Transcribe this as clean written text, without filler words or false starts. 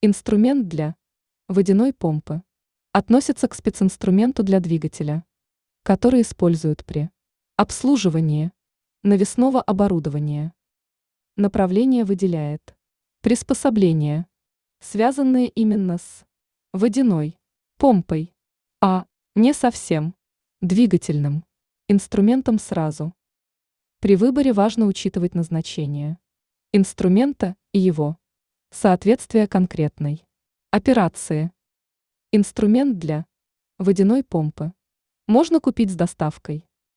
Инструмент для водяной помпы относится к специнструменту для двигателя, который используют при обслуживании навесного оборудования. Направление выделяет приспособления, связанные именно с водяной помпой, а не совсем двигательным инструментом сразу. При выборе важно учитывать назначение инструмента и его соответствие конкретной операции. Инструмент для водяной помпы можно купить с доставкой.